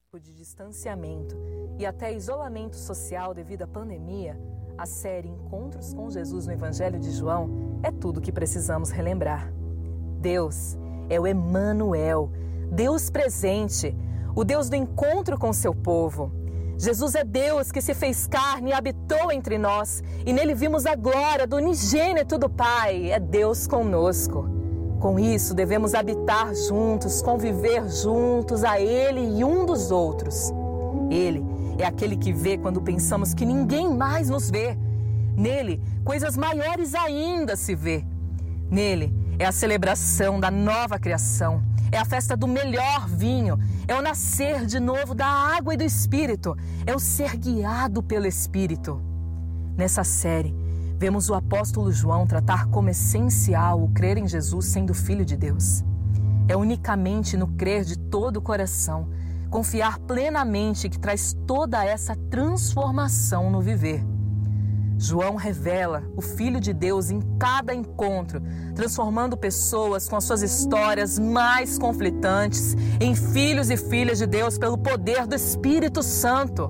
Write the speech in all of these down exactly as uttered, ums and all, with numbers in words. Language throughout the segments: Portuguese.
De distanciamento e até isolamento social devido à pandemia, a série Encontros com Jesus no Evangelho de João é tudo o que precisamos relembrar. Deus é o Emanuel, Deus presente, o Deus do encontro com seu povo. Jesus é Deus que se fez carne e habitou entre nós, e nele vimos a glória do unigênito do Pai, é Deus conosco. Com isso, devemos habitar juntos, conviver juntos a Ele e um dos outros. Ele é aquele que vê quando pensamos que ninguém mais nos vê. Nele, coisas maiores ainda se vê. Nele é a celebração da nova criação, é a festa do melhor vinho, é o nascer de novo da água e do Espírito, é o ser guiado pelo Espírito. Nessa série, vemos o apóstolo João tratar como essencial o crer em Jesus sendo Filho de Deus. É unicamente no crer de todo o coração, confiar plenamente que traz toda essa transformação no viver. João revela o Filho de Deus em cada encontro, transformando pessoas com as suas histórias mais conflitantes em filhos e filhas de Deus pelo poder do Espírito Santo.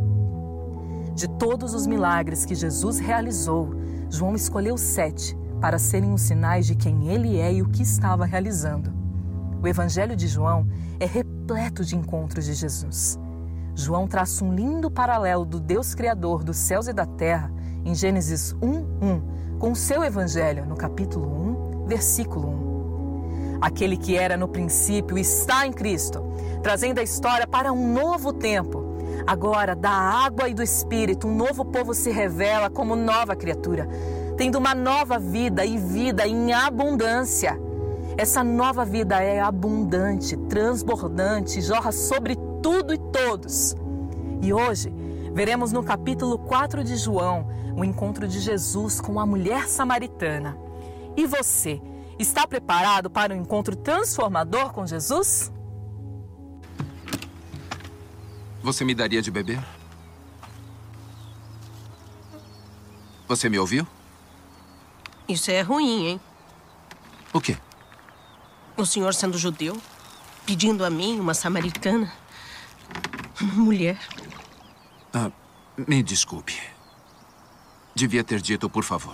De todos os milagres que Jesus realizou, João escolheu sete para serem os sinais de quem ele é e o que estava realizando. O Evangelho de João é repleto de encontros de Jesus. João traça um lindo paralelo do Deus Criador dos céus e da terra em Gênesis um, um, com o seu Evangelho no capítulo um, versículo um. Aquele que era no princípio está em Cristo, trazendo a história para um novo tempo. Agora, da água e do Espírito, um novo povo se revela como nova criatura, tendo uma nova vida e vida em abundância. Essa nova vida é abundante, transbordante, jorra sobre tudo e todos. E hoje, veremos no capítulo quatro de João, o encontro de Jesus com a mulher samaritana. E você, está preparado para um encontro transformador com Jesus? Você me daria de beber? Você me ouviu? Isso é ruim, hein? O quê? O senhor sendo judeu, pedindo a mim, uma samaritana, uma mulher. Ah, me desculpe. Devia ter dito, por favor.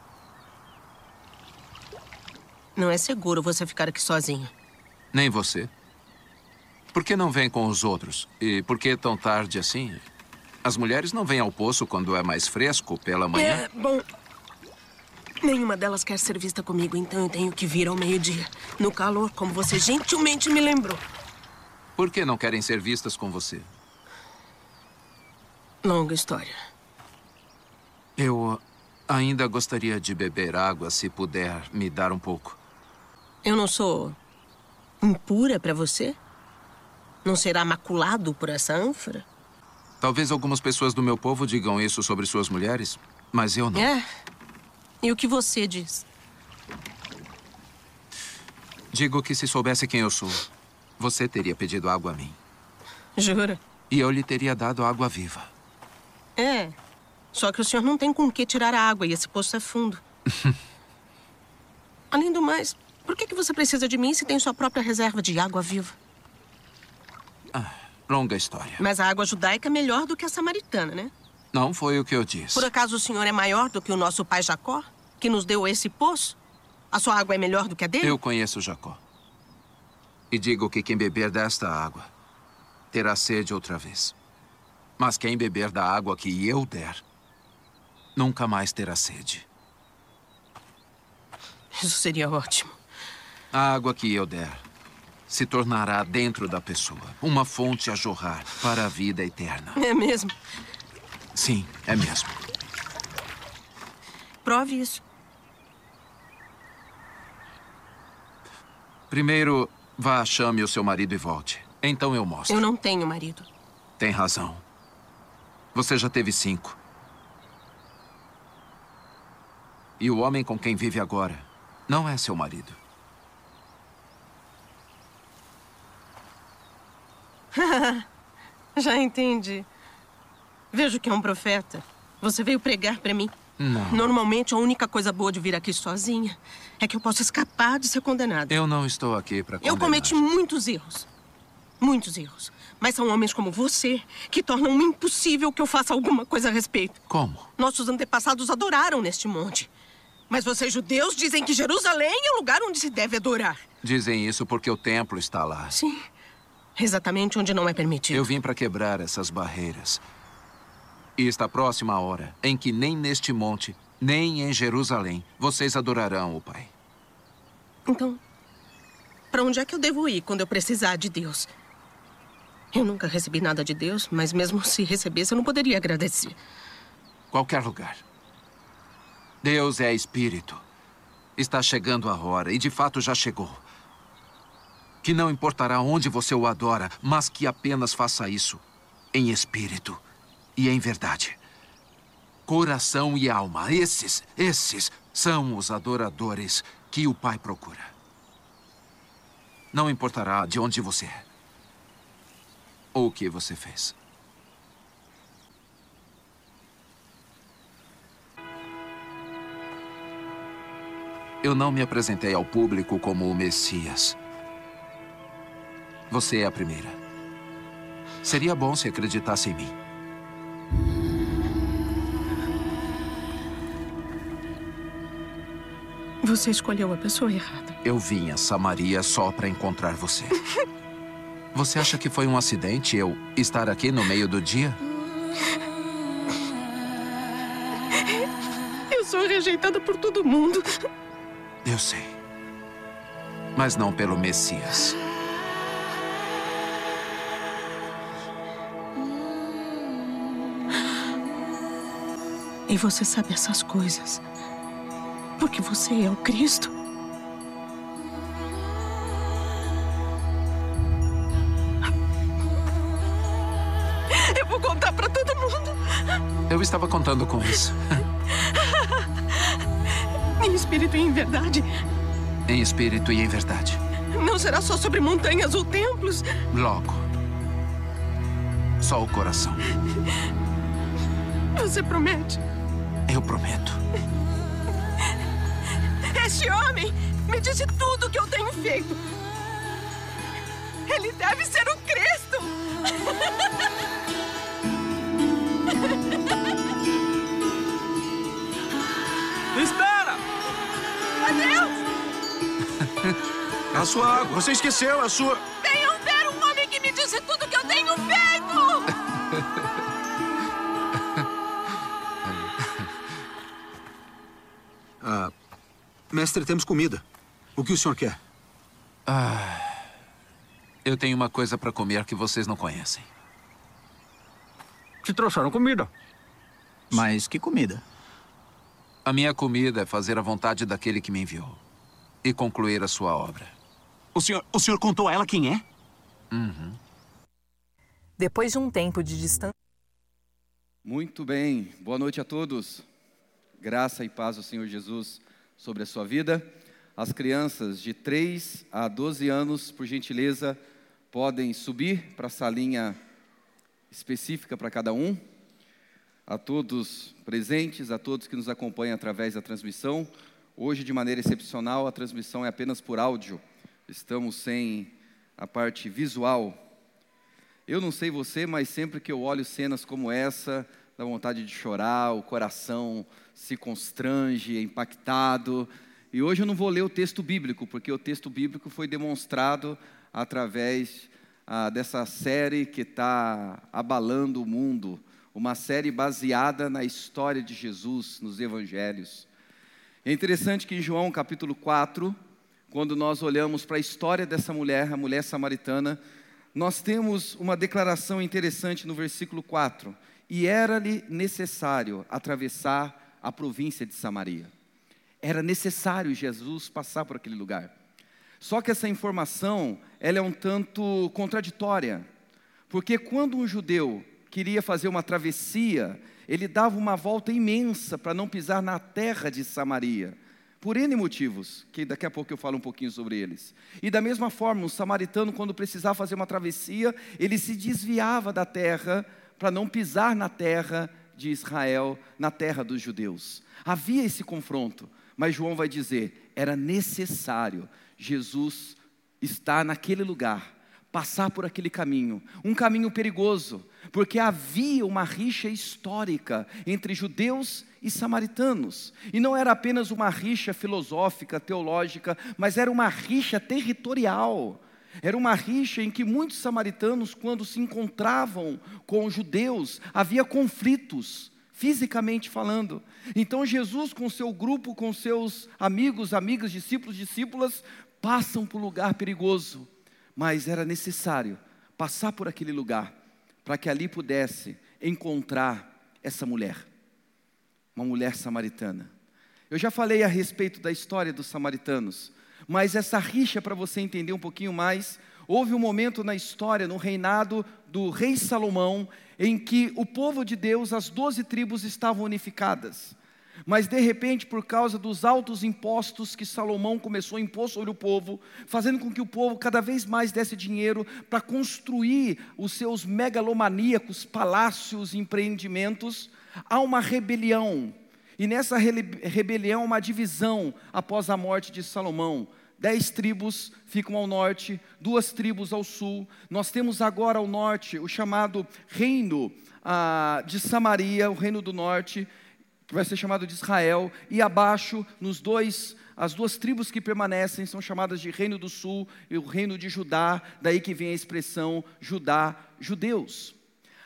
Não é seguro você ficar aqui sozinho. Nem você. Por que não vem com os outros? E por que tão tarde assim? As mulheres não vêm ao poço quando é mais fresco pela manhã? É, bom... Nenhuma delas quer ser vista comigo, então eu tenho que vir ao meio-dia. No calor, como você gentilmente me lembrou. Por que não querem ser vistas com você? Longa história. Eu ainda gostaria de beber água, se puder me dar um pouco. Eu não sou impura para você? Não será maculado por essa ânfora? Talvez algumas pessoas do meu povo digam isso sobre suas mulheres, mas eu não. É? E o que você diz? Digo que se soubesse quem eu sou, você teria pedido água a mim. Jura? E eu lhe teria dado água viva. É. Só que o senhor não tem com que tirar a água e esse poço é fundo. Além do mais, por que que você precisa de mim se tem sua própria reserva de água viva? Ah, longa história. Mas a água judaica é melhor do que a samaritana, né? Não foi o que eu disse. Por acaso o senhor é maior do que o nosso pai Jacó, que nos deu esse poço? A sua água é melhor do que a dele? Eu conheço Jacó. E digo que quem beber desta água terá sede outra vez. Mas quem beber da água que eu der, nunca mais terá sede. Isso seria ótimo. A água que eu der se tornará dentro da pessoa uma fonte a jorrar para a vida eterna. É mesmo? Sim, é mesmo. Prove isso. Primeiro, vá, chame o seu marido e volte. Então eu mostro. Eu não tenho marido. Tem razão. Você já teve cinco. E o homem com quem vive agora não é seu marido. Já entendi. Vejo que é um profeta. Você veio pregar pra mim. Não. Normalmente, a única coisa boa de vir aqui sozinha é que eu posso escapar de ser condenada. Eu não estou aqui para condenar. Eu cometi muitos erros. Muitos erros. Mas são homens como você que tornam impossível que eu faça alguma coisa a respeito. Como? Nossos antepassados adoraram neste monte. Mas vocês judeus dizem que Jerusalém é o lugar onde se deve adorar. Dizem isso porque o templo está lá. Sim. Exatamente onde não é permitido. Eu vim para quebrar essas barreiras. E está próxima a hora em que nem neste monte, nem em Jerusalém, vocês adorarão o Pai. Então, para onde é que eu devo ir quando eu precisar de Deus? Eu nunca recebi nada de Deus, mas mesmo se recebesse, eu não poderia agradecer. Qualquer lugar. Deus é espírito. Está chegando a hora, e de fato já chegou. Que não importará onde você o adora, mas que apenas faça isso em espírito e em verdade. Coração e alma, esses, esses são os adoradores que o Pai procura. Não importará de onde você é ou o que você fez. Eu não me apresentei ao público como o Messias. Você é a primeira. Seria bom se acreditasse em mim. Você escolheu a pessoa errada. Eu vim a Samaria só para encontrar você. Você acha que foi um acidente eu estar aqui no meio do dia? Eu sou rejeitada por todo mundo. Eu sei. Mas não pelo Messias. E você sabe essas coisas porque você é o Cristo. Eu vou contar para todo mundo. Eu estava contando com isso. Em espírito e em verdade. Em espírito e em verdade. Não será só sobre montanhas ou templos. Logo. Só o coração. Você promete? Eu prometo. Este homem me disse tudo o que eu tenho feito. Ele deve ser o Cristo. Espera! Adeus! A sua água. Você esqueceu a sua... Venham ver um homem que me disse tudo o que eu tenho feito! Ah, mestre, temos comida. O que o senhor quer? Ah, eu tenho uma coisa para comer que vocês não conhecem. Te trouxeram comida. Mas que comida? A minha comida é fazer a vontade daquele que me enviou e concluir a sua obra. O senhor, o senhor contou a ela quem é? Uhum. Depois de um tempo de distância... Muito bem. Boa noite a todos. Graça e paz do Senhor Jesus sobre a sua vida. As crianças de três a doze anos, por gentileza, podem subir para a salinha específica para cada um. A todos presentes, a todos que nos acompanham através da transmissão. Hoje, de maneira excepcional, a transmissão é apenas por áudio. Estamos sem a parte visual. Eu não sei você, mas sempre que eu olho cenas como essa, dá vontade de chorar, o coração se constrange, é impactado. E hoje eu não vou ler o texto bíblico, porque o texto bíblico foi demonstrado através ah, dessa série que está abalando o mundo. Uma série baseada na história de Jesus, nos evangelhos. É interessante que em João capítulo quatro, quando nós olhamos para a história dessa mulher, a mulher samaritana, nós temos uma declaração interessante no versículo quatro. E era-lhe necessário atravessar a província de Samaria. Era necessário Jesus passar por aquele lugar. Só que essa informação, ela é um tanto contraditória. Porque quando um judeu queria fazer uma travessia, ele dava uma volta imensa para não pisar na terra de Samaria. Por N motivos, que daqui a pouco eu falo um pouquinho sobre eles. E da mesma forma, um samaritano, quando precisava fazer uma travessia, ele se desviava da terra para não pisar na terra de Israel, na terra dos judeus. Havia esse confronto, mas João vai dizer, era necessário Jesus estar naquele lugar passar por aquele caminho, um caminho perigoso, porque havia uma rixa histórica entre judeus e samaritanos, e não era apenas uma rixa filosófica, teológica, mas era uma rixa territorial. Era uma rixa em que muitos samaritanos, quando se encontravam com os judeus, havia conflitos, fisicamente falando. Então Jesus, com seu grupo, com seus amigos, amigas, discípulos, discípulas, passam por um lugar perigoso. Mas era necessário passar por aquele lugar, para que ali pudesse encontrar essa mulher, uma mulher samaritana. Eu já falei a respeito da história dos samaritanos, mas essa rixa, para você entender um pouquinho mais, houve um momento na história, no reinado do rei Salomão, em que o povo de Deus, as doze tribos estavam unificadas. Mas de repente, por causa dos altos impostos que Salomão começou a impor sobre o povo, fazendo com que o povo cada vez mais desse dinheiro para construir os seus megalomaníacos palácios e empreendimentos, há uma rebelião. E nessa rebelião, uma divisão após a morte de Salomão. Dez tribos ficam ao norte, duas tribos ao sul. Nós temos agora ao norte o chamado reino ah, de Samaria, o reino do norte, que vai ser chamado de Israel. E abaixo, nos dois, as duas tribos que permanecem são chamadas de reino do sul e o reino de Judá. Daí que vem a expressão Judá, judeus.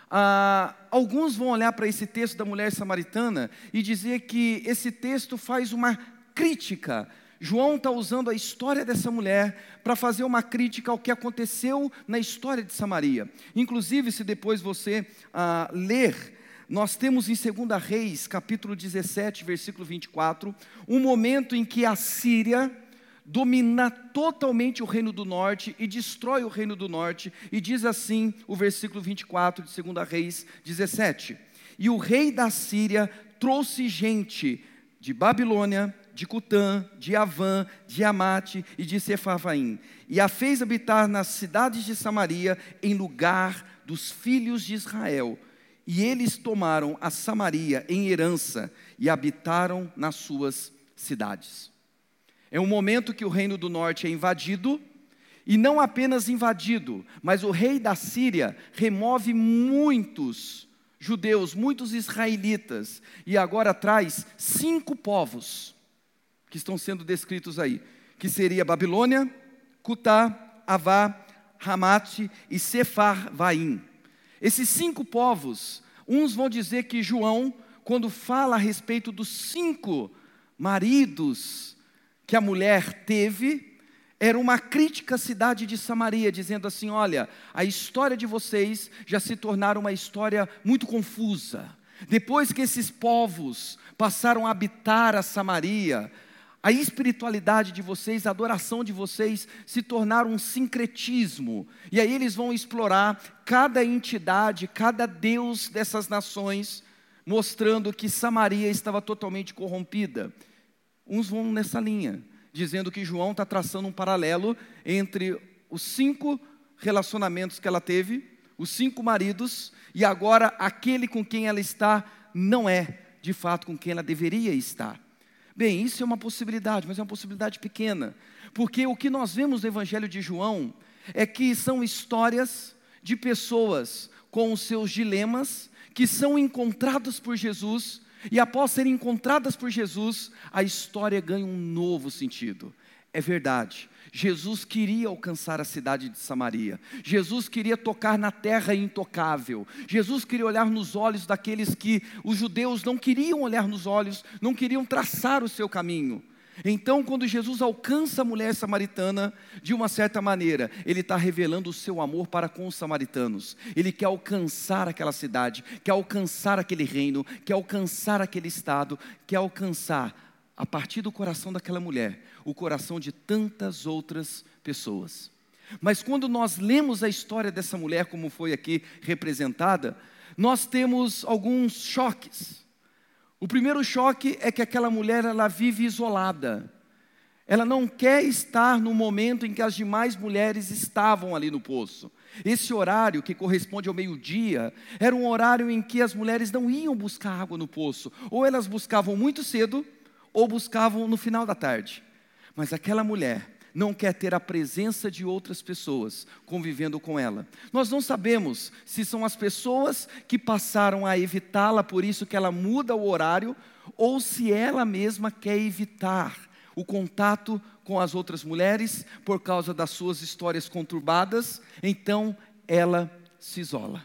Ah, alguns vão olhar para esse texto da mulher samaritana e dizer que esse texto faz uma crítica. João está usando a história dessa mulher para fazer uma crítica ao que aconteceu na história de Samaria. Inclusive, se depois você ah, ler, nós temos em Segunda Reis, capítulo dezessete, versículo vinte e quatro, um momento em que a Síria domina totalmente o reino do norte e destrói o reino do norte, e diz assim o versículo vinte e quatro de Segunda Reis dezessete: e o rei da Síria trouxe gente de Babilônia, de Cutã, de Avã, de Amate e de Sefarvaim, e a fez habitar nas cidades de Samaria, em lugar dos filhos de Israel. E eles tomaram a Samaria em herança e habitaram nas suas cidades. É um momento que o reino do norte é invadido, e não apenas invadido, mas o rei da Síria remove muitos judeus, muitos israelitas, e agora traz cinco povos, que estão sendo descritos aí, que seria Babilônia, Cutá, Avá, Ramate e Sefarvaim. Esses cinco povos, uns vão dizer que João, quando fala a respeito dos cinco maridos que a mulher teve, era uma crítica à cidade de Samaria, dizendo assim: olha, a história de vocês já se tornaram uma história muito confusa. Depois que esses povos passaram a habitar a Samaria, a espiritualidade de vocês, a adoração de vocês se tornaram um sincretismo. E aí eles vão explorar cada entidade, cada deus dessas nações, mostrando que Samaria estava totalmente corrompida. Uns vão nessa linha, dizendo que João está traçando um paralelo entre os cinco relacionamentos que ela teve, os cinco maridos, e agora aquele com quem ela está não é, de fato, com quem ela deveria estar. Bem, isso é uma possibilidade, mas é uma possibilidade pequena, porque o que nós vemos no Evangelho de João é que são histórias de pessoas com os seus dilemas, que são encontradas por Jesus, e após serem encontradas por Jesus, a história ganha um novo sentido. É verdade, Jesus queria alcançar a cidade de Samaria, Jesus queria tocar na terra intocável, Jesus queria olhar nos olhos daqueles que os judeus não queriam olhar nos olhos, não queriam traçar o seu caminho. Então, quando Jesus alcança a mulher samaritana, de uma certa maneira, Ele está revelando o seu amor para com os samaritanos. Ele quer alcançar aquela cidade, quer alcançar aquele reino, quer alcançar aquele estado, quer alcançar, a partir do coração daquela mulher, o coração de tantas outras pessoas. Mas quando nós lemos a história dessa mulher, como foi aqui representada, nós temos alguns choques. O primeiro choque é que aquela mulher, ela vive isolada. Ela não quer estar no momento em que as demais mulheres estavam ali no poço. Esse horário, que corresponde ao meio-dia, era um horário em que as mulheres não iam buscar água no poço. Ou elas buscavam muito cedo, ou buscavam no final da tarde. Mas aquela mulher não quer ter a presença de outras pessoas convivendo com ela. Nós não sabemos se são as pessoas que passaram a evitá-la, por isso que ela muda o horário, ou se ela mesma quer evitar o contato com as outras mulheres por causa das suas histórias conturbadas, então ela se isola.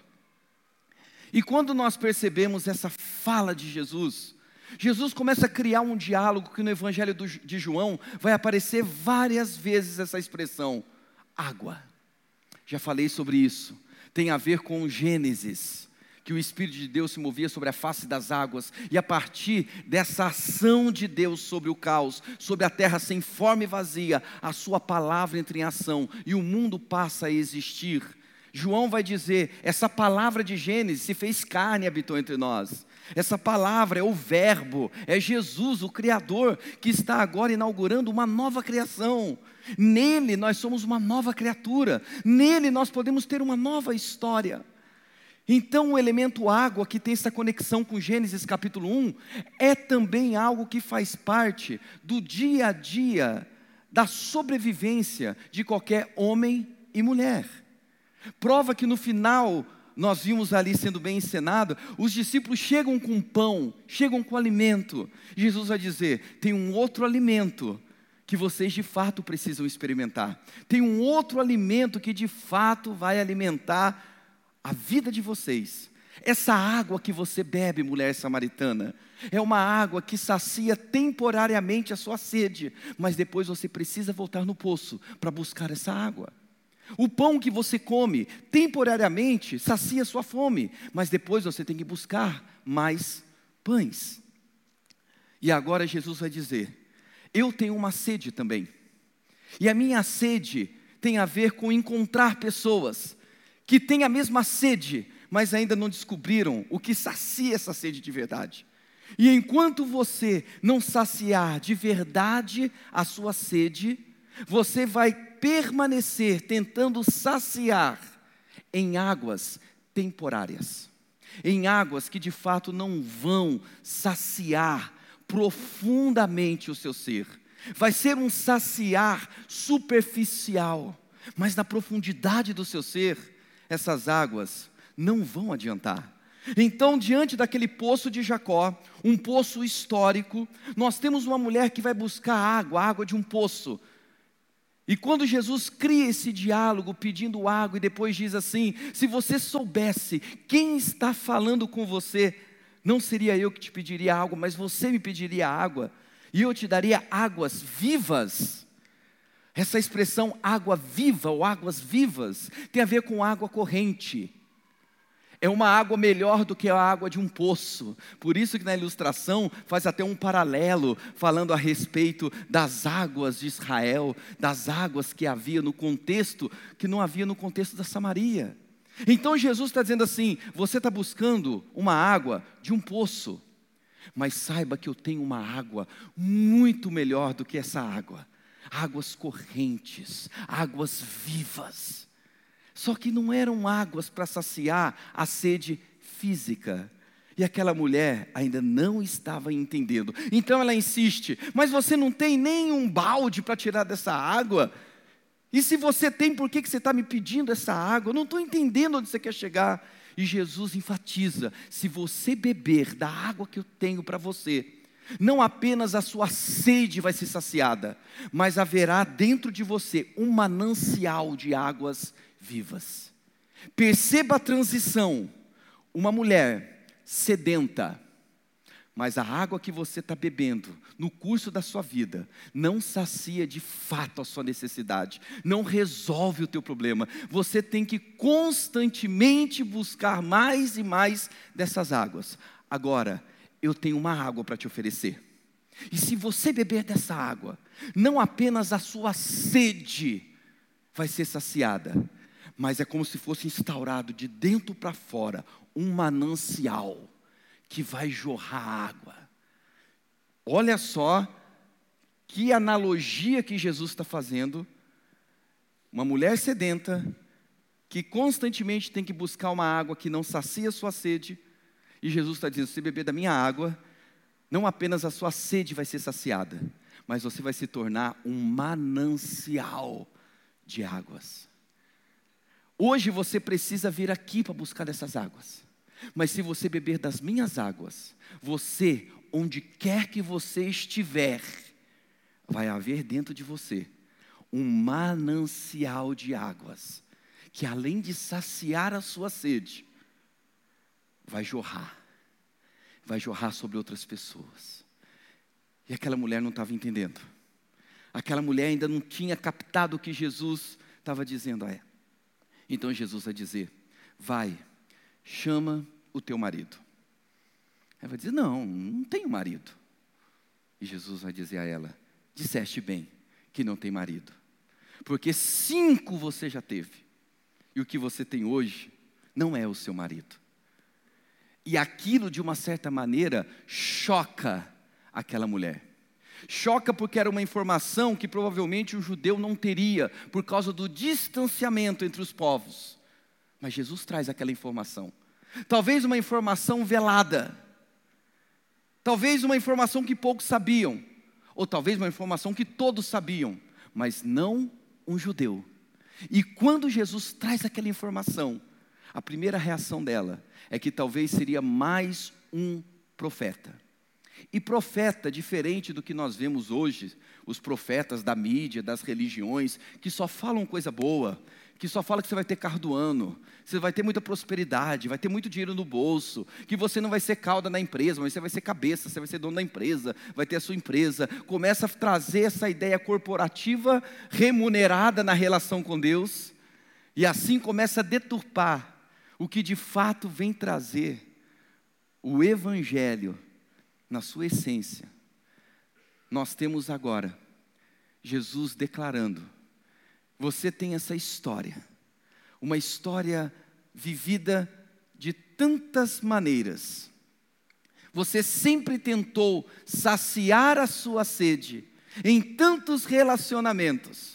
E quando nós percebemos essa fala de Jesus, Jesus começa a criar um diálogo que no Evangelho de João vai aparecer várias vezes essa expressão, água. Já falei sobre isso, tem a ver com Gênesis, que o Espírito de Deus se movia sobre a face das águas, e a partir dessa ação de Deus sobre o caos, sobre a terra sem forma e vazia, a sua palavra entra em ação, e o mundo passa a existir. João vai dizer, essa palavra de Gênesis se fez carne e habitou entre nós. Essa palavra é o verbo, é Jesus, o Criador, que está agora inaugurando uma nova criação. Nele nós somos uma nova criatura, nele nós podemos ter uma nova história. Então o elemento água, que tem essa conexão com Gênesis capítulo um, é também algo que faz parte do dia a dia, da sobrevivência de qualquer homem e mulher. Prova que no final, nós vimos ali sendo bem encenado, os discípulos chegam com pão, chegam com alimento. Jesus vai dizer, tem um outro alimento que vocês de fato precisam experimentar. Tem um outro alimento que de fato vai alimentar a vida de vocês. Essa água que você bebe, mulher samaritana, é uma água que sacia temporariamente a sua sede, mas depois você precisa voltar no poço para buscar essa água. O pão que você come, temporariamente, sacia a sua fome, mas depois você tem que buscar mais pães. E agora Jesus vai dizer, eu tenho uma sede também, e a minha sede tem a ver com encontrar pessoas que têm a mesma sede, mas ainda não descobriram o que sacia essa sede de verdade. E enquanto você não saciar de verdade a sua sede, você vai permanecer tentando saciar em águas temporárias, em águas que de fato não vão saciar profundamente o seu ser. Vai ser um saciar superficial, mas na profundidade do seu ser, essas águas não vão adiantar. Então, diante daquele poço de Jacó, um poço histórico, nós temos uma mulher que vai buscar água, água de um poço. E quando Jesus cria esse diálogo pedindo água e depois diz assim, se você soubesse quem está falando com você, não seria eu que te pediria água, mas você me pediria água, e eu te daria águas vivas. Essa expressão água viva ou águas vivas tem a ver com água corrente. É uma água melhor do que a água de um poço. Por isso que na ilustração faz até um paralelo, falando a respeito das águas de Israel, das águas que havia no contexto, que não havia no contexto da Samaria. Então Jesus está dizendo assim, você está buscando uma água de um poço, mas saiba que eu tenho uma água muito melhor do que essa água. Águas correntes, águas vivas. Só que não eram águas para saciar a sede física. E aquela mulher ainda não estava entendendo. Então ela insiste, mas você não tem nem um balde para tirar dessa água? E se você tem, por que que você está me pedindo essa água? Eu não estou entendendo onde você quer chegar. E Jesus enfatiza, se você beber da água que eu tenho para você, não apenas a sua sede vai ser saciada, mas haverá dentro de você um manancial de águas vivas. Perceba a transição, uma mulher sedenta, mas a água que você está bebendo no curso da sua vida não sacia de fato a sua necessidade, não resolve o teu problema. Você tem que constantemente buscar mais e mais dessas águas. Agora, eu tenho uma água para te oferecer, e se você beber dessa água, não apenas a sua sede vai ser saciada, mas é como se fosse instaurado de dentro para fora um manancial que vai jorrar água. Olha só que analogia que Jesus está fazendo. Uma mulher sedenta que constantemente tem que buscar uma água que não sacia a sua sede, e Jesus está dizendo, se beber da minha água, não apenas a sua sede vai ser saciada, mas você vai se tornar um manancial de águas. Hoje você precisa vir aqui para buscar dessas águas. Mas se você beber das minhas águas, você, onde quer que você estiver, vai haver dentro de você um manancial de águas, que além de saciar a sua sede, vai jorrar, vai jorrar sobre outras pessoas. E aquela mulher não estava entendendo. Aquela mulher ainda não tinha captado o que Jesus estava dizendo a ela. Então Jesus vai dizer: vai, chama o teu marido. Ela vai dizer: não, não tenho marido. E Jesus vai dizer a ela: disseste bem que não tem marido, porque cinco você já teve, e o que você tem hoje não é o seu marido. E aquilo, de uma certa maneira, choca aquela mulher. Choca porque era uma informação que provavelmente o judeu não teria, por causa do distanciamento entre os povos. Mas Jesus traz aquela informação. Talvez uma informação velada. Talvez uma informação que poucos sabiam. Ou talvez uma informação que todos sabiam, mas não um judeu. E quando Jesus traz aquela informação, a primeira reação dela é que talvez seria mais um profeta. E profeta, diferente do que nós vemos hoje, os profetas da mídia, das religiões, que só falam coisa boa, que só falam que você vai ter carro do ano, você vai ter muita prosperidade, vai ter muito dinheiro no bolso, que você não vai ser cauda na empresa, mas você vai ser cabeça, você vai ser dono da empresa, vai ter a sua empresa. Começa a trazer essa ideia corporativa remunerada na relação com Deus, e assim começa a deturpar o que de fato vem trazer o Evangelho na sua essência. Nós temos agora Jesus declarando: você tem essa história, uma história vivida de tantas maneiras. Você sempre tentou saciar a sua sede em tantos relacionamentos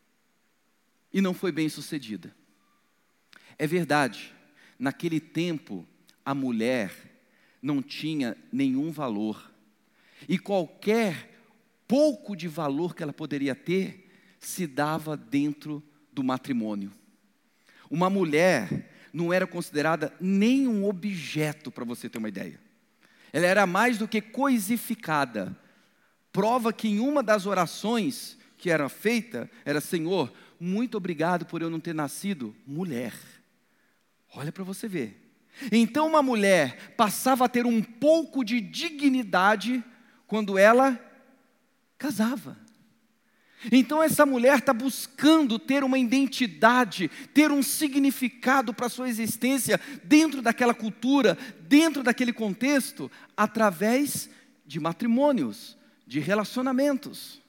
e não foi bem sucedida. É verdade, naquele tempo a mulher não tinha nenhum valor, e qualquer pouco de valor que ela poderia ter se dava dentro do matrimônio. Uma mulher não era considerada nem um objeto, para você ter uma ideia. Ela era mais do que coisificada. Prova que em uma das orações que era feita, era: Senhor, muito obrigado por eu não ter nascido mulher. Olha para você ver. Então uma mulher passava a ter um pouco de dignidade quando ela casava. Então essa mulher está buscando ter uma identidade, ter um significado para a sua existência dentro daquela cultura, dentro daquele contexto, através de matrimônios, de relacionamentos.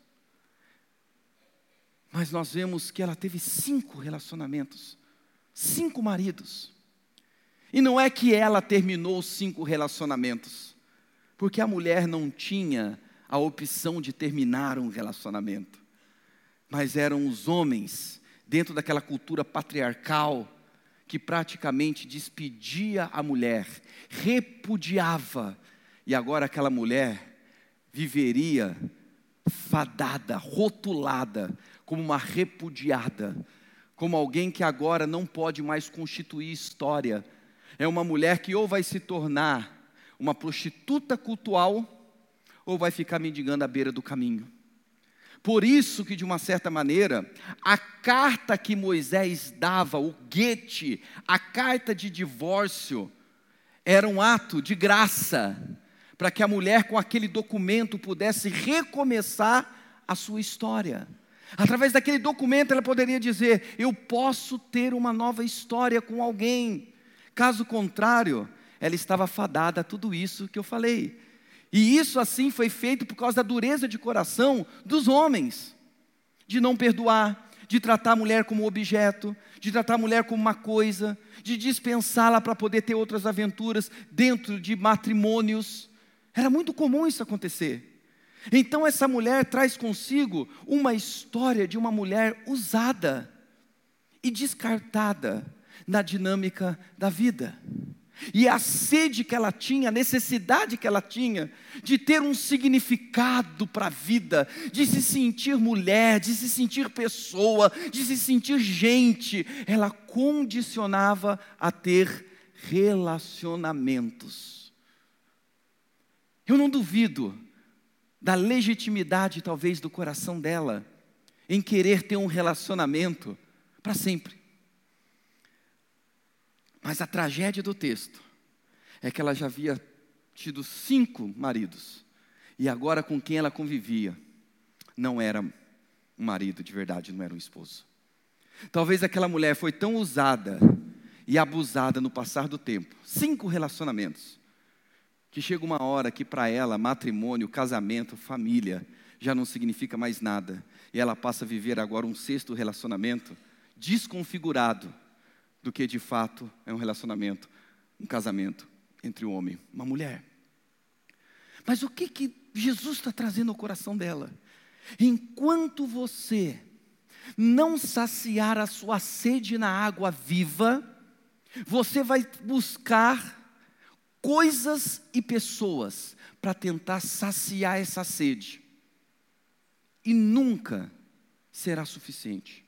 Mas nós vemos que ela teve cinco relacionamentos, cinco maridos. E não é que ela terminou os cinco relacionamentos, porque a mulher não tinha a opção de terminar um relacionamento. Mas eram os homens, dentro daquela cultura patriarcal, que praticamente despedia a mulher, repudiava. E agora aquela mulher viveria fadada, rotulada, como uma repudiada, como alguém que agora não pode mais constituir história. É uma mulher que ou vai se tornar uma prostituta cultual, ou vai ficar mendigando à beira do caminho. Por isso que, de uma certa maneira, a carta que Moisés dava, o guete, a carta de divórcio, era um ato de graça, para que a mulher com aquele documento pudesse recomeçar a sua história. Através daquele documento ela poderia dizer: eu posso ter uma nova história com alguém. Caso contrário, ela estava fadada a tudo isso que eu falei. E isso assim foi feito por causa da dureza de coração dos homens, de não perdoar, de tratar a mulher como objeto, de tratar a mulher como uma coisa, de dispensá-la para poder ter outras aventuras dentro de matrimônios. Era muito comum isso acontecer. Então essa mulher traz consigo uma história de uma mulher usada e descartada na dinâmica da vida. E a sede que ela tinha, a necessidade que ela tinha de ter um significado para a vida, de se sentir mulher, de se sentir pessoa, de se sentir gente, ela condicionava a ter relacionamentos. Eu não duvido da legitimidade, talvez, do coração dela em querer ter um relacionamento para sempre. Mas a tragédia do texto é que ela já havia tido cinco maridos. E agora com quem ela convivia não era um marido de verdade, não era um esposo. Talvez aquela mulher foi tão usada e abusada no passar do tempo. Cinco relacionamentos. Que chega uma hora que para ela matrimônio, casamento, família já não significa mais nada. E ela passa a viver agora um sexto relacionamento desconfigurado do que de fato é um relacionamento, um casamento entre um homem e uma mulher. Mas o que que Jesus está trazendo ao coração dela? Enquanto você não saciar a sua sede na água viva, você vai buscar coisas e pessoas para tentar saciar essa sede. E nunca será suficiente.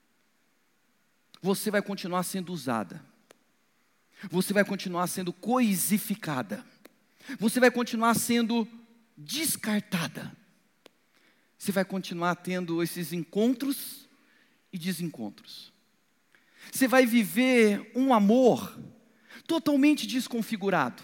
Você vai continuar sendo usada. Você vai continuar sendo coisificada. Você vai continuar sendo descartada. Você vai continuar tendo esses encontros e desencontros. Você vai viver um amor totalmente desconfigurado.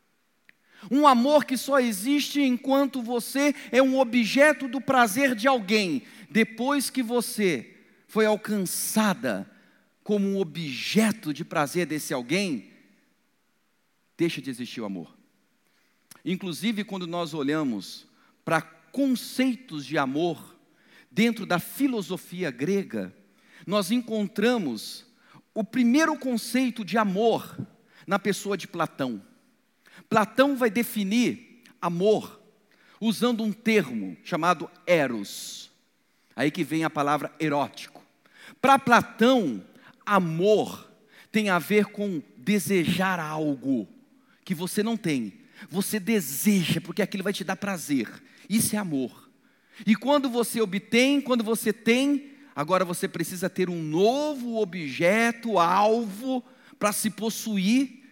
Um amor que só existe enquanto você é um objeto do prazer de alguém. Depois que você foi alcançada como um objeto de prazer desse alguém, deixa de existir o amor. Inclusive, quando nós olhamos para conceitos de amor dentro da filosofia grega, nós encontramos o primeiro conceito de amor na pessoa de Platão. Platão vai definir amor usando um termo chamado eros. Aí que vem a palavra erótico. Para Platão, amor tem a ver com desejar algo que você não tem. Você deseja, porque aquilo vai te dar prazer. Isso é amor. E quando você obtém, quando você tem, agora você precisa ter um novo objeto, alvo, para se possuir,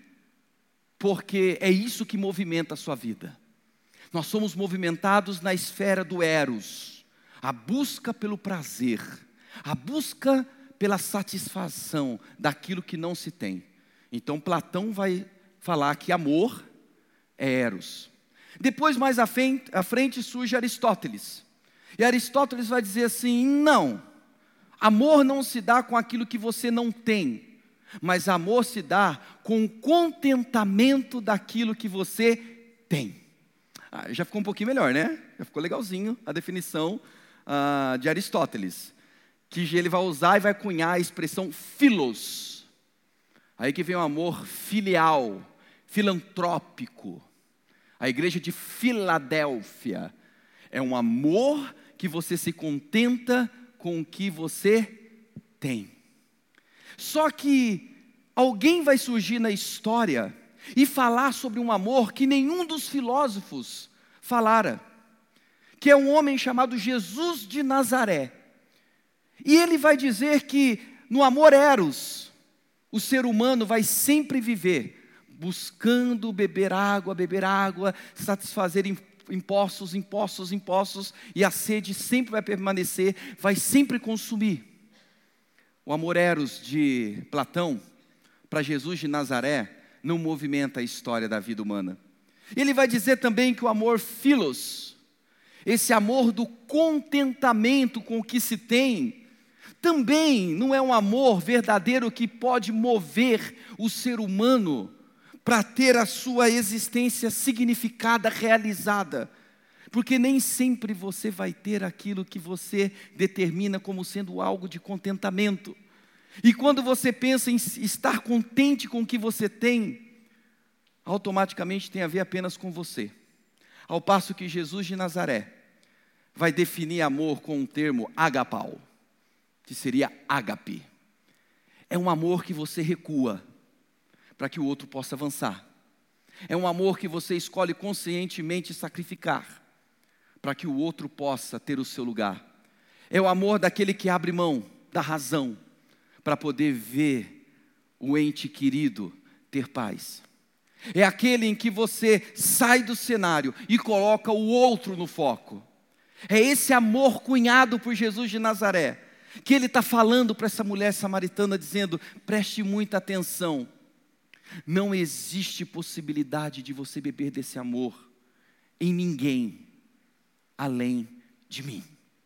porque é isso que movimenta a sua vida. Nós somos movimentados na esfera do eros, a busca pelo prazer, a busca pela satisfação daquilo que não se tem. Então Platão vai falar que amor é eros. Depois, mais à frente, à frente surge Aristóteles. E Aristóteles vai dizer assim: não, amor não se dá com aquilo que você não tem, mas amor se dá com o contentamento daquilo que você tem. Ah, já ficou um pouquinho melhor, né? Já ficou legalzinho a definição ah, de Aristóteles, que ele vai usar e vai cunhar a expressão philos. Aí que vem o amor filial, filantrópico. A igreja de Filadélfia é um amor que você se contenta com o que você tem. Só que alguém vai surgir na história e falar sobre um amor que nenhum dos filósofos falara, que é um homem chamado Jesus de Nazaré. E ele vai dizer que no amor eros, o ser humano vai sempre viver buscando beber água, beber água, satisfazer impostos, impostos, impostos, e a sede sempre vai permanecer, vai sempre consumir. O amor eros de Platão, para Jesus de Nazaré, não movimenta a história da vida humana. Ele vai dizer também que o amor philos, esse amor do contentamento com o que se tem, também não é um amor verdadeiro que pode mover o ser humano para ter a sua existência significada, realizada. Porque nem sempre você vai ter aquilo que você determina como sendo algo de contentamento. E quando você pensa em estar contente com o que você tem, automaticamente tem a ver apenas com você. Ao passo que Jesus de Nazaré vai definir amor com um termo agapau, que seria ágape. É um amor que você recua, para que o outro possa avançar. É um amor que você escolhe conscientemente sacrificar, para que o outro possa ter o seu lugar. É o amor daquele que abre mão da razão, para poder ver o ente querido ter paz. É aquele em que você sai do cenário e coloca o outro no foco. É esse amor cunhado por Jesus de Nazaré, que ele está falando para essa mulher samaritana, dizendo: preste muita atenção. Não existe possibilidade de você beber desse amor em ninguém além de mim.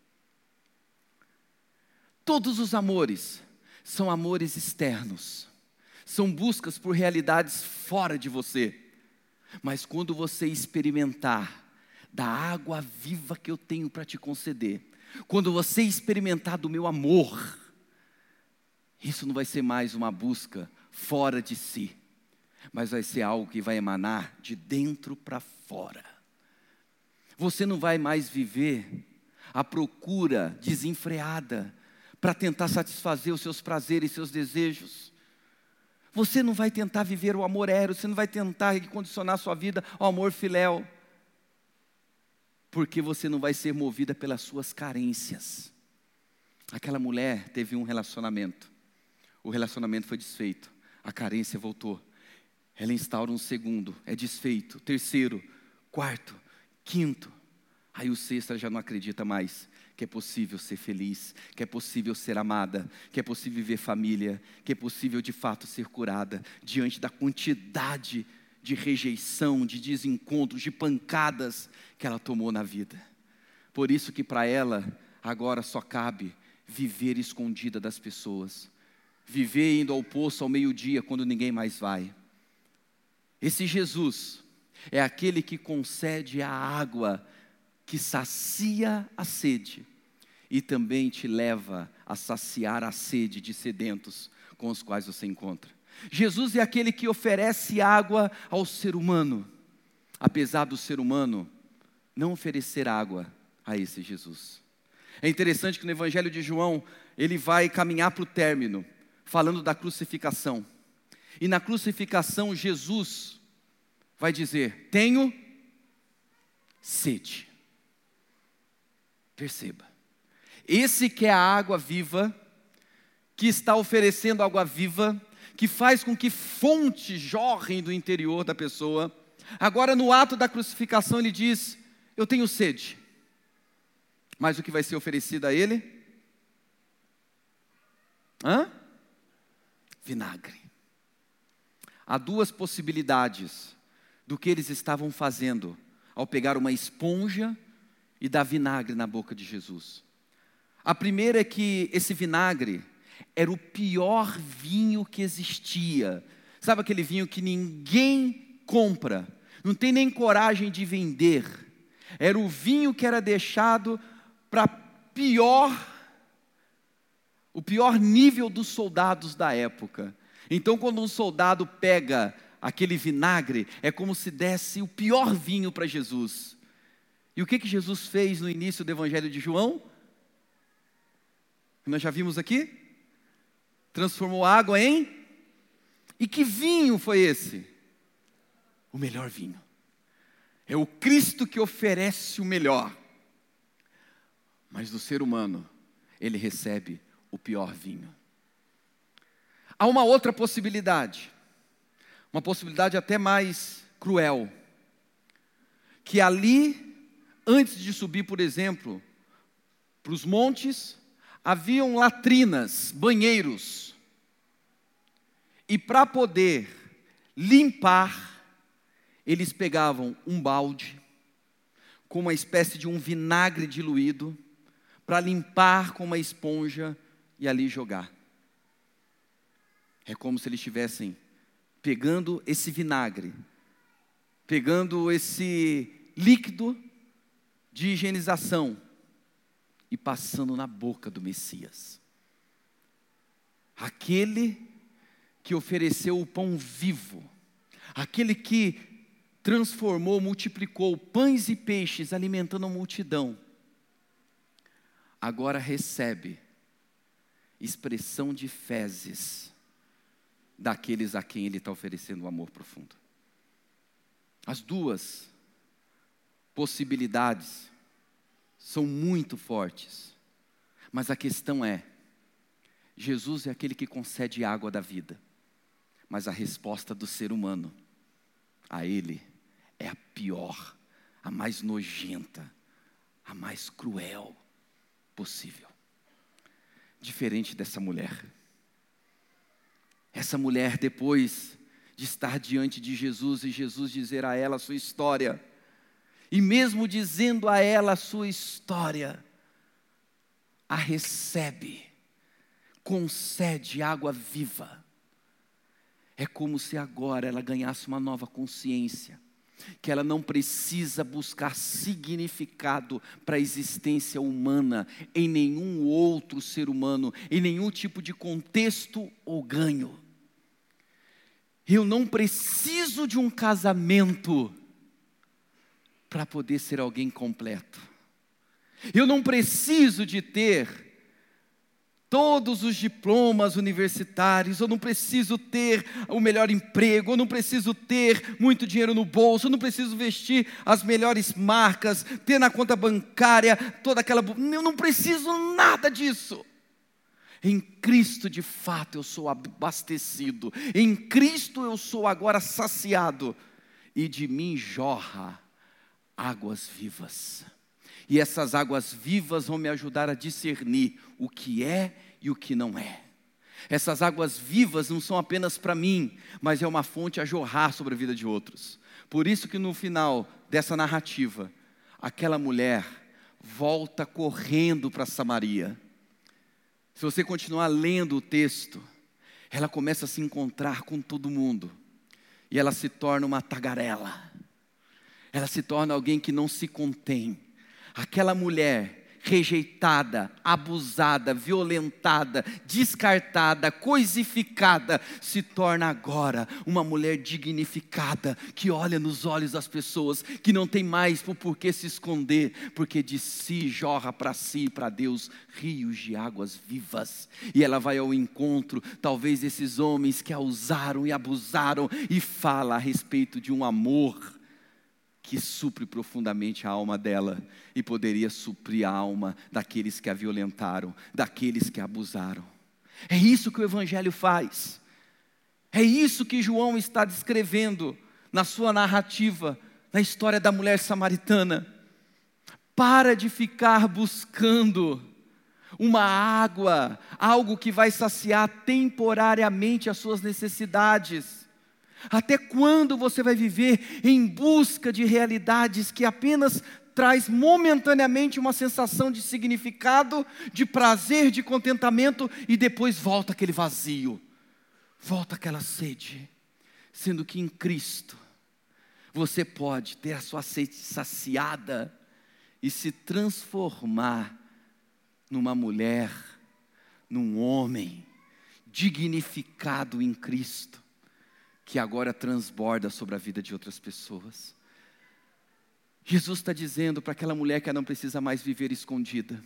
Todos os amores são amores externos, são buscas por realidades fora de você. Mas quando você experimentar da água viva que eu tenho para te conceder, quando você experimentar do meu amor, isso não vai ser mais uma busca fora de si, mas vai ser algo que vai emanar de dentro para fora. Você não vai mais viver à procura desenfreada para tentar satisfazer os seus prazeres e seus desejos. Você não vai tentar viver o amor eros, você não vai tentar condicionar sua vida ao amor filéu, porque você não vai ser movida pelas suas carências. Aquela mulher teve um relacionamento, o relacionamento foi desfeito, a carência voltou. Ela instaura um segundo, é desfeito, terceiro, quarto, quinto. Aí o sexto ela já não acredita mais que é possível ser feliz, que é possível ser amada, que é possível viver família, que é possível de fato ser curada, diante da quantidade de rejeição, de desencontros, de pancadas que ela tomou na vida. Por isso que para ela agora só cabe viver escondida das pessoas, viver indo ao poço ao meio-dia quando ninguém mais vai. Esse Jesus é aquele que concede a água que sacia a sede e também te leva a saciar a sede de sedentos com os quais você encontra. Jesus é aquele que oferece água ao ser humano, apesar do ser humano não oferecer água a esse Jesus. É interessante que no Evangelho de João, ele vai caminhar para o término, falando da crucificação. E na crucificação, Jesus vai dizer: tenho sede. Perceba, esse que é a água viva, que está oferecendo água viva, que faz com que fontes jorrem do interior da pessoa, agora no ato da crucificação ele diz: eu tenho sede. Mas o que vai ser oferecido a ele? Hã? Vinagre. Há duas possibilidades do que eles estavam fazendo ao pegar uma esponja e dar vinagre na boca de Jesus. A primeira é que esse vinagre era o pior vinho que existia. Sabe aquele vinho que ninguém compra, não tem nem coragem de vender? Era o vinho que era deixado para pior, o pior nível dos soldados da época. Então, quando um soldado pega aquele vinagre, é como se desse o pior vinho para Jesus. E o que que Jesus fez no início do Evangelho de João? Nós já vimos aqui? Transformou a água em... E que vinho foi esse? O melhor vinho. É o Cristo que oferece o melhor. Mas do ser humano, ele recebe o pior vinho. Há uma outra possibilidade, uma possibilidade até mais cruel, que ali, antes de subir, por exemplo, para os montes, haviam latrinas, banheiros, e para poder limpar, eles pegavam um balde, com uma espécie de um vinagre diluído, para limpar com uma esponja e ali jogar. É como se eles estivessem pegando esse vinagre, pegando esse líquido de higienização e passando na boca do Messias. Aquele que ofereceu o pão vivo, aquele que transformou, multiplicou pães e peixes, alimentando a multidão, agora recebe expressão de fezes daqueles a quem Ele está oferecendo um amor profundo. As duas possibilidades são muito fortes, mas a questão é, Jesus é aquele que concede a água da vida, mas a resposta do ser humano a Ele é a pior, a mais nojenta, a mais cruel possível. Diferente dessa mulher. Essa mulher, depois de estar diante de Jesus e Jesus dizer a ela a sua história, e mesmo dizendo a ela a sua história, a recebe, concede água viva. É como se agora ela ganhasse uma nova consciência, que ela não precisa buscar significado para a existência humana, em nenhum outro ser humano, em nenhum tipo de contexto ou ganho. Eu não preciso de um casamento para poder ser alguém completo. Eu não preciso de ter todos os diplomas universitários, eu não preciso ter o melhor emprego, eu não preciso ter muito dinheiro no bolso, eu não preciso vestir as melhores marcas, ter na conta bancária toda aquela... Eu não preciso nada disso. Em Cristo, de fato, eu sou abastecido. Em Cristo eu sou agora saciado. E de mim jorra águas vivas. E essas águas vivas vão me ajudar a discernir o que é e o que não é. Essas águas vivas não são apenas para mim, mas é uma fonte a jorrar sobre a vida de outros. Por isso que no final dessa narrativa, aquela mulher volta correndo para Samaria. Se você continuar lendo o texto, ela começa a se encontrar com todo mundo. E ela se torna uma tagarela. Ela se torna alguém que não se contém. Aquela mulher rejeitada, abusada, violentada, descartada, coisificada, se torna agora uma mulher dignificada, que olha nos olhos das pessoas, que não tem mais por porquê se esconder, porque de si jorra para si e para Deus rios de águas vivas. E ela vai ao encontro, talvez esses homens que a usaram e abusaram, e fala a respeito de um amor que supre profundamente a alma dela, e poderia suprir a alma daqueles que a violentaram, daqueles que a abusaram. É isso que o Evangelho faz. É isso que João está descrevendo na sua narrativa, na história da mulher samaritana. Para de ficar buscando uma água, algo que vai saciar temporariamente as suas necessidades. Até quando você vai viver em busca de realidades que apenas traz momentaneamente uma sensação de significado, de prazer, de contentamento, e depois volta aquele vazio, volta aquela sede, sendo que em Cristo você pode ter a sua sede saciada e se transformar numa mulher, num homem dignificado em Cristo, que agora transborda sobre a vida de outras pessoas. Jesus está dizendo para aquela mulher que ela não precisa mais viver escondida.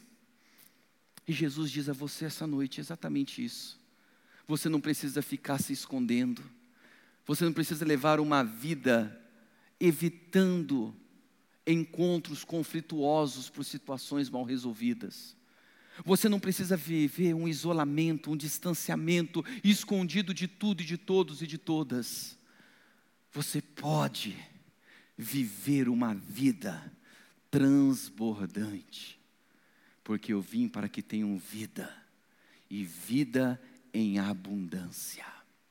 E Jesus diz a você essa noite exatamente isso. Você não precisa ficar se escondendo. Você não precisa levar uma vida evitando encontros conflituosos por situações mal resolvidas. Você não precisa viver um isolamento, um distanciamento, escondido de tudo e de todos e de todas. Você pode viver uma vida transbordante, porque eu vim para que tenham vida, e vida em abundância.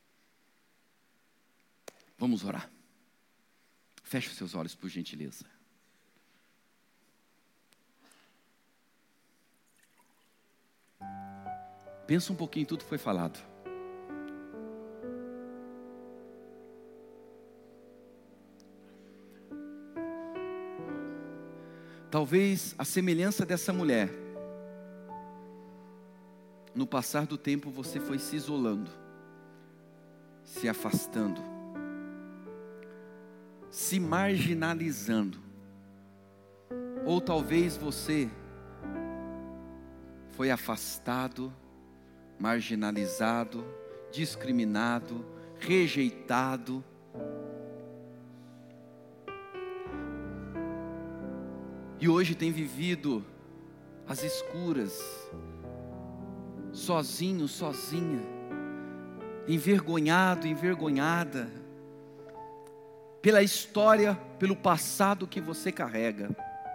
Vamos orar. Feche os seus olhos, por gentileza. Pensa um pouquinho em tudo que foi falado. Talvez a semelhança dessa mulher, no passar do tempo você foi se isolando, se afastando, se marginalizando. Ou talvez você foi afastado, marginalizado discriminado, rejeitado. E hoje tem vivido às escuras, sozinho, sozinha, envergonhado, envergonhada, pela história, pelo passado que você carrega,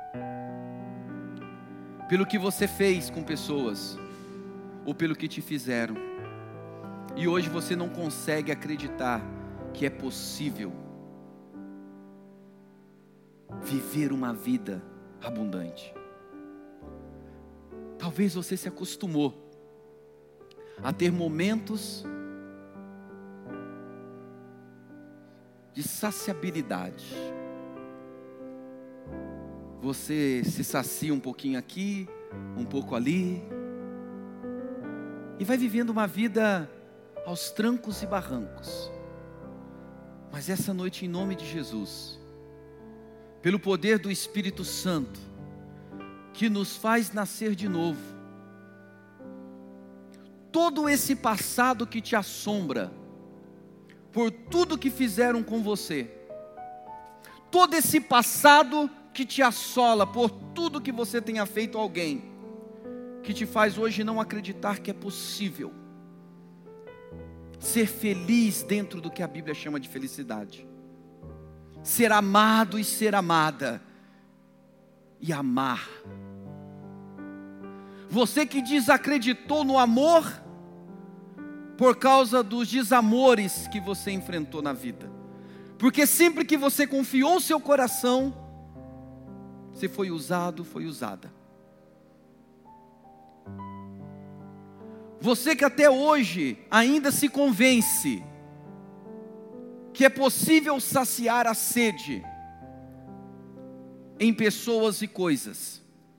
pelo que você fez com pessoas, ou pelo que te fizeram. E hoje você não consegue acreditar que é possível viver uma vida abundante. Talvez você se acostumou a ter momentos de saciabilidade. Você se sacia um pouquinho aqui, um pouco ali, e vai vivendo uma vida aos trancos e barrancos. Mas essa noite, em nome de Jesus, pelo poder do Espírito Santo, que nos faz nascer de novo, todo esse passado que te assombra, por tudo que fizeram com você, todo esse passado que te assola, por tudo que você tenha feito a alguém, que te faz hoje não acreditar que é possível ser feliz dentro do que a Bíblia chama de felicidade, ser amado e ser amada, e amar. Você que desacreditou no amor, por causa dos desamores que você enfrentou na vida, porque sempre que você confiou seu coração, você foi usado, foi usada. Você que até hoje ainda se convence que é possível saciar a sede em pessoas e coisas,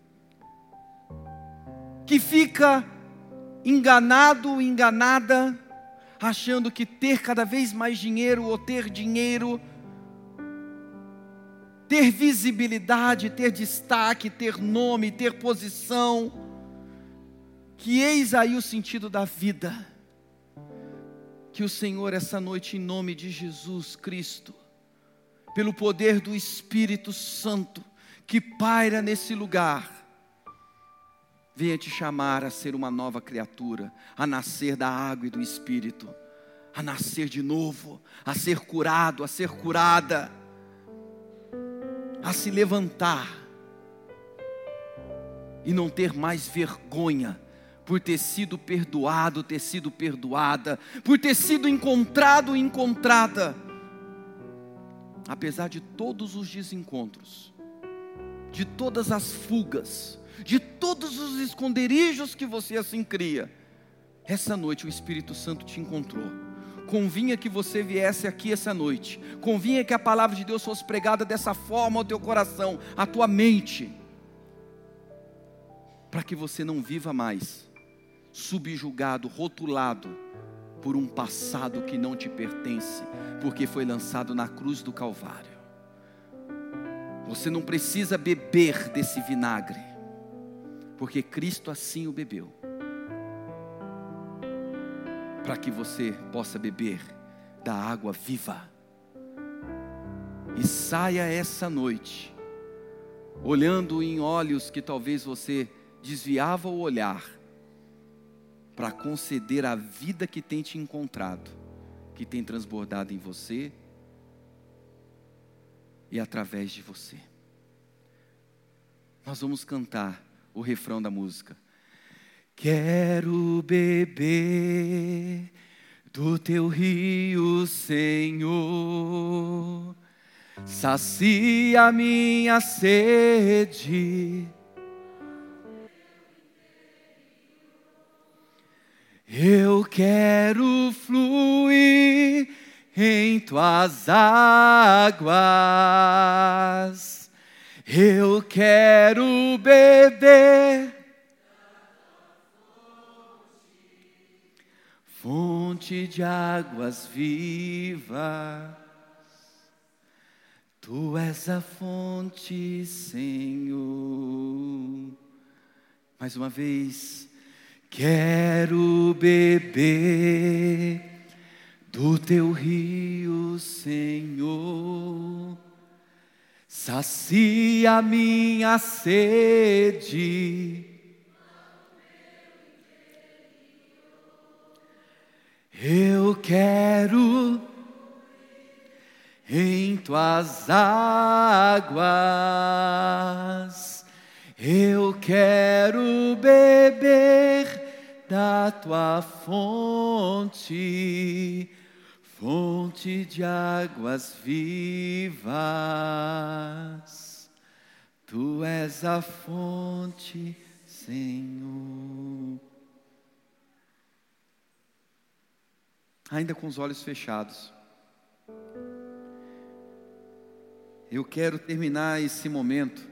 que fica enganado, enganada, achando que ter cada vez mais dinheiro, ou ter dinheiro, ter visibilidade, ter destaque, ter nome, ter posição, que eis aí o sentido da vida. Que o Senhor essa noite, em nome de Jesus Cristo, pelo poder do Espírito Santo, que paira nesse lugar, venha te chamar a ser uma nova criatura, a nascer da água e do Espírito, a nascer de novo, a ser curado, a ser curada, a se levantar e não ter mais vergonha por ter sido perdoado, ter sido perdoada, por ter sido encontrado, encontrada, apesar de todos os desencontros, de todas as fugas, de todos os esconderijos que você assim cria. Essa noite o Espírito Santo te encontrou. Convinha que você viesse aqui essa noite, convinha que a palavra de Deus fosse pregada dessa forma ao teu coração, à tua mente, para que você não viva mais subjugado, rotulado por um passado que não te pertence, porque foi lançado na cruz do Calvário. Você não precisa beber desse vinagre, porque Cristo assim o bebeu, para que você possa beber da água viva, e saia essa noite, olhando em olhos que talvez você desviava o olhar, para conceder a vida que tem te encontrado, que tem transbordado em você, e através de você. Nós vamos cantar o refrão da música. Quero beber do teu rio, Senhor, sacia minha sede. Eu quero fluir em tuas águas, eu quero beber fonte de águas vivas, tu és a fonte, Senhor. Mais uma vez. Quero beber do teu rio, Senhor. Sacia minha sede. Eu quero em tuas águas. Eu quero beber da tua fonte, fonte de águas vivas. Tu és a fonte, Senhor. Ainda com os olhos fechados, eu quero terminar esse momento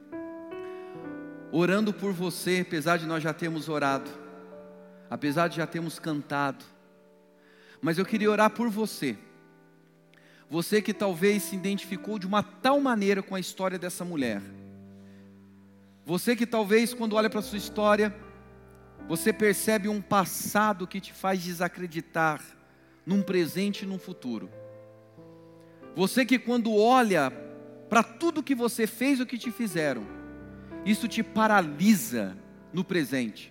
orando por você, apesar de nós já termos orado, apesar de já termos cantado, mas eu queria orar por você, você que talvez se identificou de uma tal maneira com a história dessa mulher, você que talvez quando olha para a sua história, você percebe um passado que te faz desacreditar num presente e num futuro, você que quando olha para tudo que você fez, o que te fizeram, isso te paralisa no presente.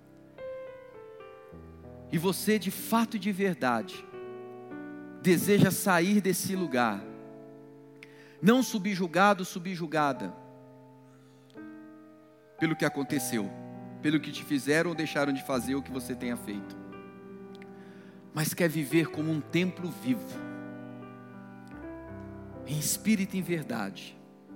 E você de fato e de verdade deseja sair desse lugar, não subjugado, subjugada pelo que aconteceu, pelo que te fizeram ou deixaram de fazer o que você tenha feito, mas quer viver como um templo vivo, em espírito e em verdade,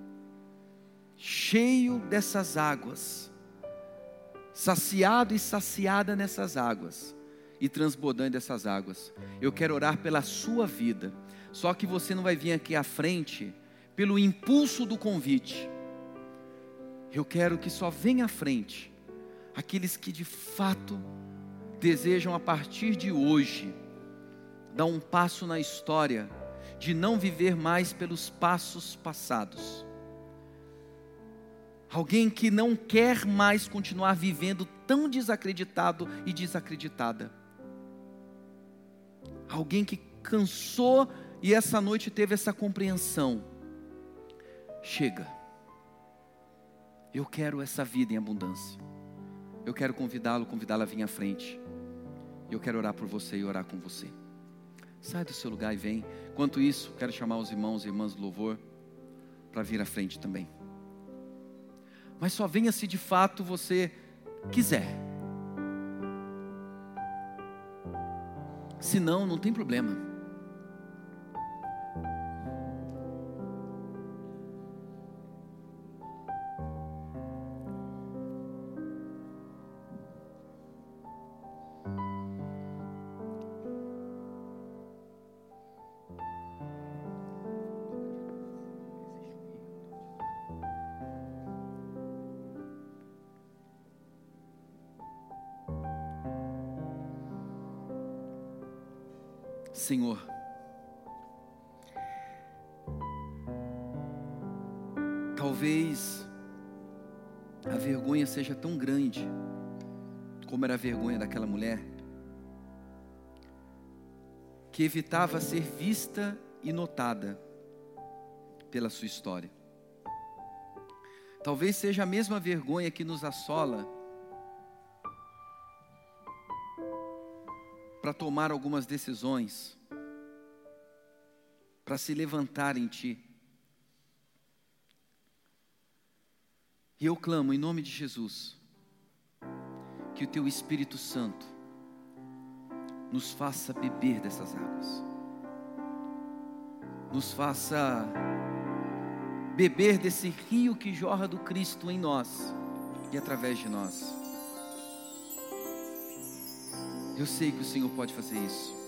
cheio dessas águas, saciado e saciada nessas águas, e transbordando dessas águas. Eu quero orar pela sua vida, só que você não vai vir aqui à frente pelo impulso do convite. Eu quero que só venha à frente aqueles que de fato desejam a partir de hoje dar um passo na história, de não viver mais pelos passos passados. Alguém que não quer mais continuar vivendo tão desacreditado e desacreditada. Alguém que cansou e essa noite teve essa compreensão. Chega. Eu quero essa vida em abundância. Eu quero convidá-lo, convidá-la a vir à frente. Eu quero orar por você e orar com você. Sai do seu lugar e vem. Enquanto isso, quero chamar os irmãos e irmãs do louvor para vir à frente também. Mas só venha se de fato você quiser. Se não, não tem problema. Senhor, talvez a vergonha seja tão grande como era a vergonha daquela mulher, que evitava ser vista e notada pela sua história. Talvez seja a mesma vergonha que nos assola para tomar algumas decisões, para se levantar em Ti. E eu clamo em nome de Jesus, que o Teu Espírito Santo nos faça beber dessas águas, nos faça beber desse rio que jorra do Cristo em nós e através de nós. Eu sei que o Senhor pode fazer isso.